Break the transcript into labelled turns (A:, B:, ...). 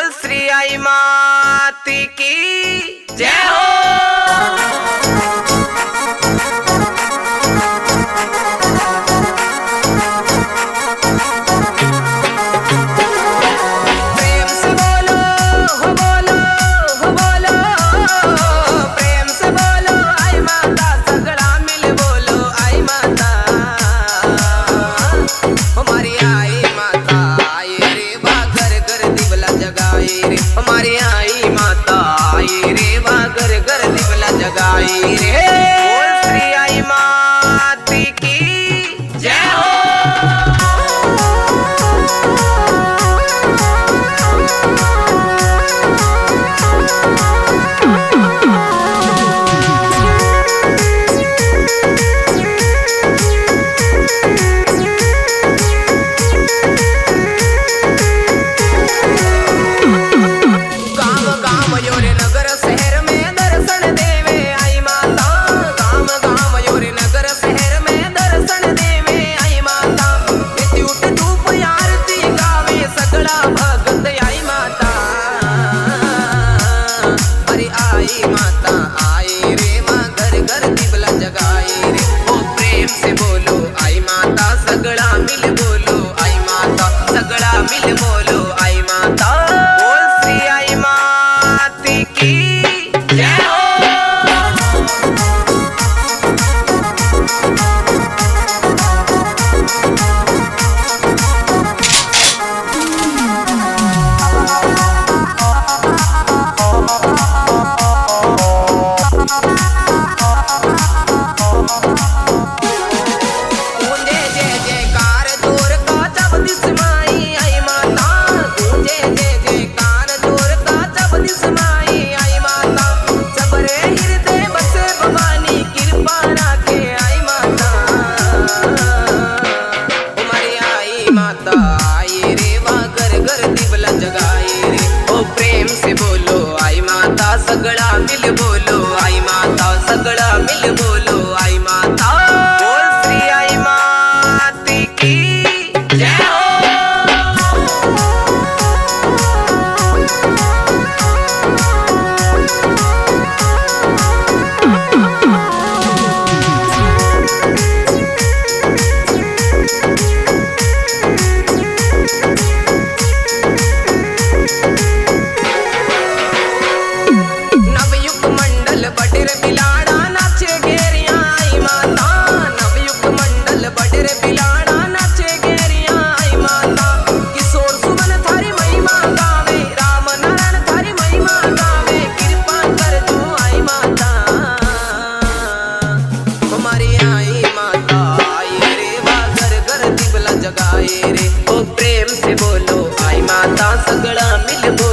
A: श्री आई माती की जय हो। हमारी आई माता आई रे वा घर घर दिवला जगाई रे। बोल श्री आई माती की जय हो। सगड़ा मिल बोलो आई माता सगड़ा मिल बोलो आई माता। बोल श्री आई माती की जय हो। प्रेम से बोलो आई माता सगड़ा मिल बोलो।